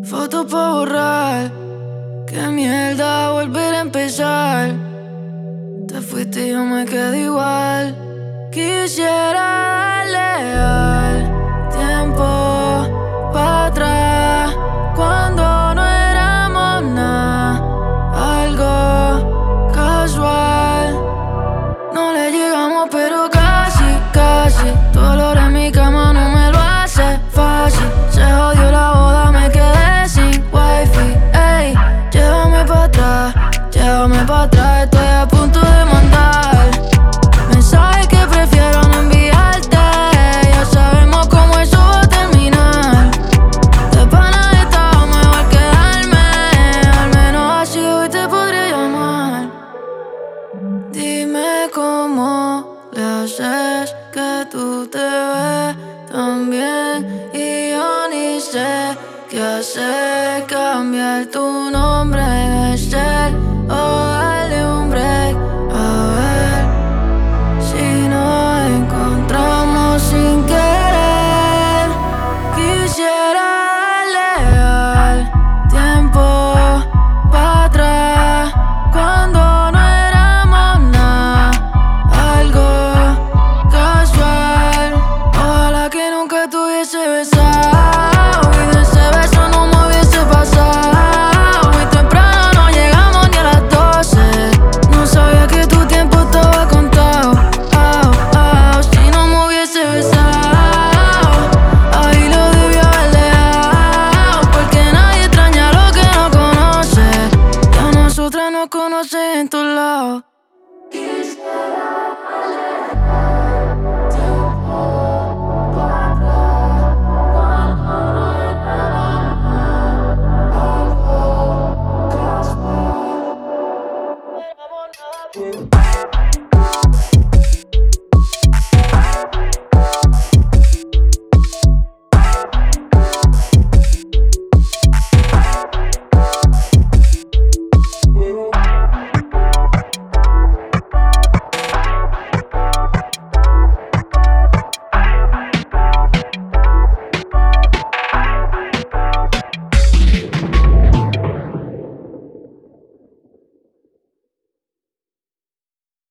Foto pa' borrar, qué mierda volver a empezar. Te fuiste y yo me quedé igual. Quisiera darle al tiempo pa' atrás, cuando no éramos nada, algo casual. No le llegamos pero casi, casi. Tu olor en mi cama no me lo hace fácil. Se jodió la boda, me quedé sin wifi. Ey, llévame pa' atrás, estoy a punto de mandar mensajes que prefiero no enviarte. Ya sabemos cómo eso va a terminar. De pana estaba mejor quedarme, al menos así hoy te podré llamar. Dime cómo le haces que tú te ves tan bien y yo ni sé qué hacer. Cambiar tu nombre de ser o